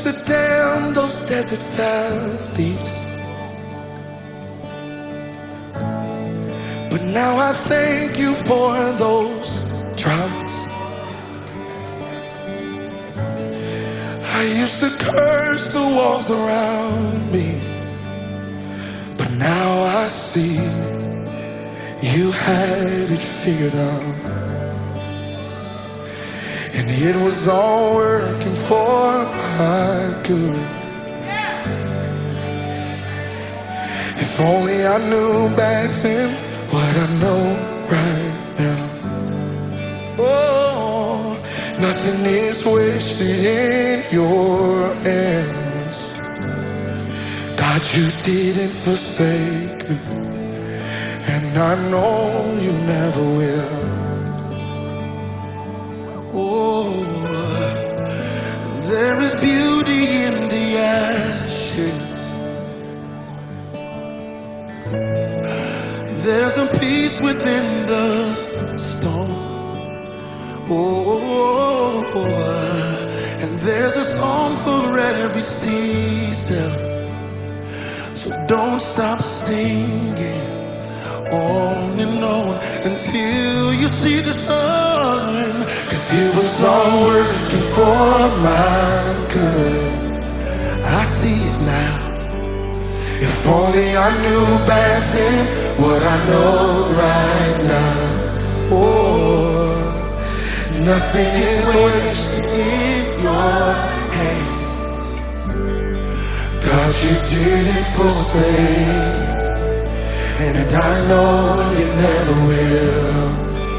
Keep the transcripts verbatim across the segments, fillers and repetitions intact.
to dam those desert valleys, but now I thank you for those droughts. I used to curse the walls around me, but now I see you had it figured out. And it was all working for my good. If only I knew back then what I know right now. Oh, nothing is wasted in your hands. God, you didn't forsake me, and I know you never will. Oh, there is beauty in the ashes. There's a peace within the storm. Oh, and there's a song for every season. So don't stop singing on and on until you see the sun. Cause it was all working for my good. I see it now. If only I knew back then what I know right now. Oh, nothing is wasted in your hands. God, you didn't forsake, and I know you never will.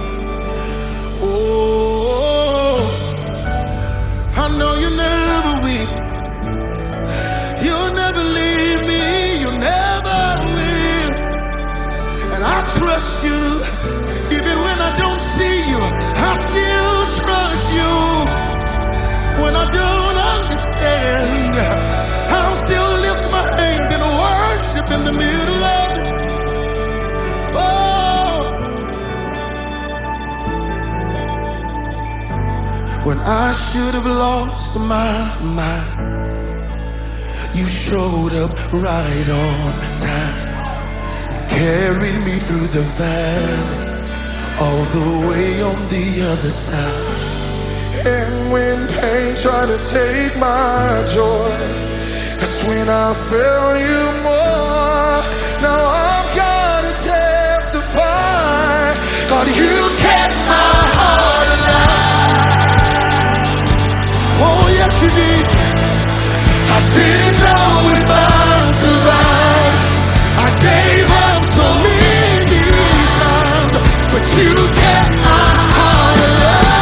Oh, I know you never will. You'll never leave me, you never will. And I trust you, even when I don't see you, I still trust you. When I don't understand, I'll still lift my hands and worship in the middle of it. When I should have lost my mind, you showed up right on time and carried me through the valley, all the way on the other side. And when pain tried to take my joy, that's when I felt you more. Now I've gotta testify, God, you kept my heart alive. Oh, yes, you did. I didn't know if I'd survive. I gave up so many times, but you kept my heart alive.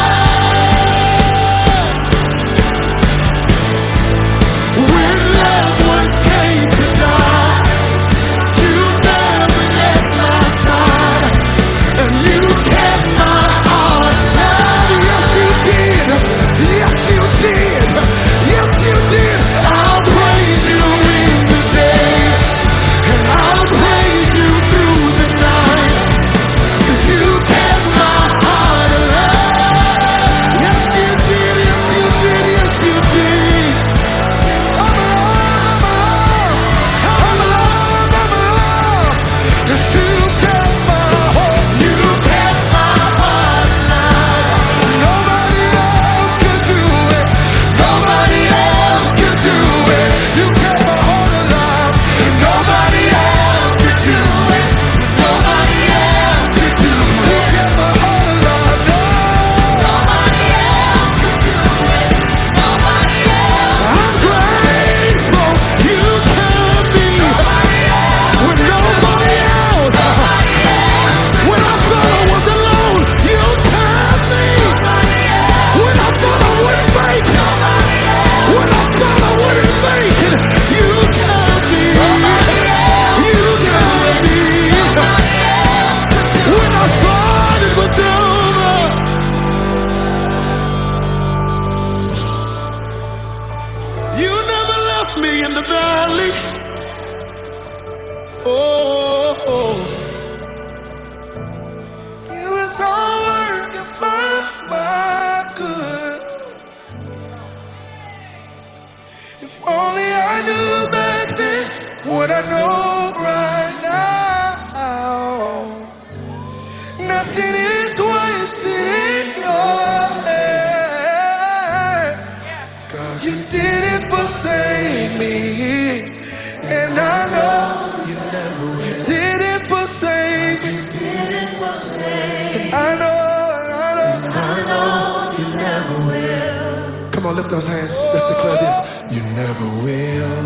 When loved ones came to die, you never left my side, and you kept my heart alive. Yes, you did. Yes, you did. Yes, you did. I'll praise I know, I know, I know you never will. Come on, lift those hands. Let's declare this. You never will.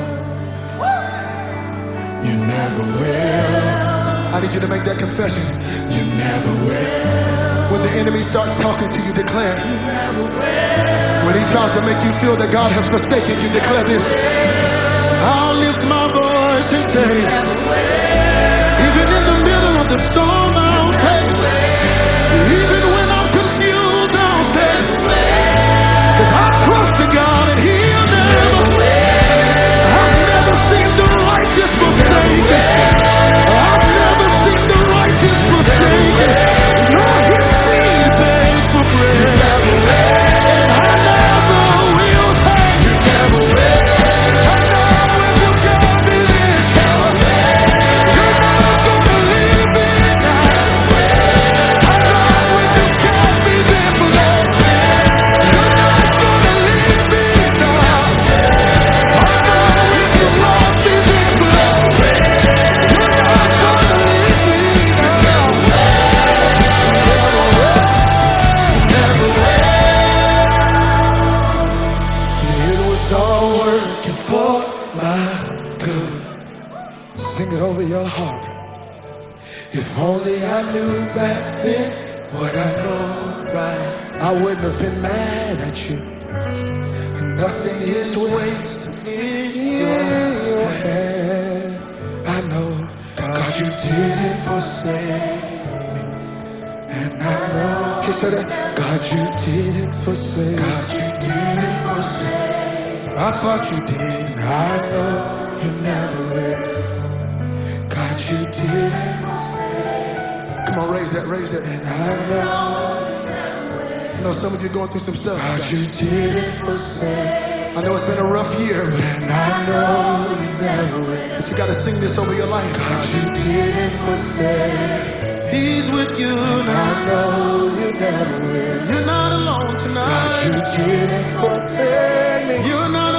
You never will. I need you to make that confession. You never will. When the enemy starts talking to you, declare. You never will. When he tries to make you feel that God has forsaken you, declare this. I'll lift my voice and say, you never will. Even in the middle of the storm, I'll say, even when I'm confused, I'll say, cause I trust the God and he'll never will. I've never seen the righteous forsaken. I've never seen the righteous forsaken. Nor his seed beg for bread. And I never will say, you never will. I know if you got me this far, you're not gonna leave me now. I know if you got me this long, you're not gonna leave me now. I know if you love me this long, you're not gonna leave me now. Never will. It was all working for my good. Sing it over your heart. If only I knew back then what I know right, I wouldn't have been mad at you. And nothing is wasted in your hand. I know, God, you didn't forsake me. And I know, can you say that? God, you didn't forsake. God, you didn't forsake. I thought you did. I know you never will. God, you didn't forsake. Come on, raise that, raise that. And I know, I know some of you are going through some stuff. God, you didn't forsake. I know it's been a rough year, and I know you never will. But you gotta sing this over your life. God, you didn't forsake. He's with you now. I know you never will. You're not alone tonight. God, you didn't forsake me. You're not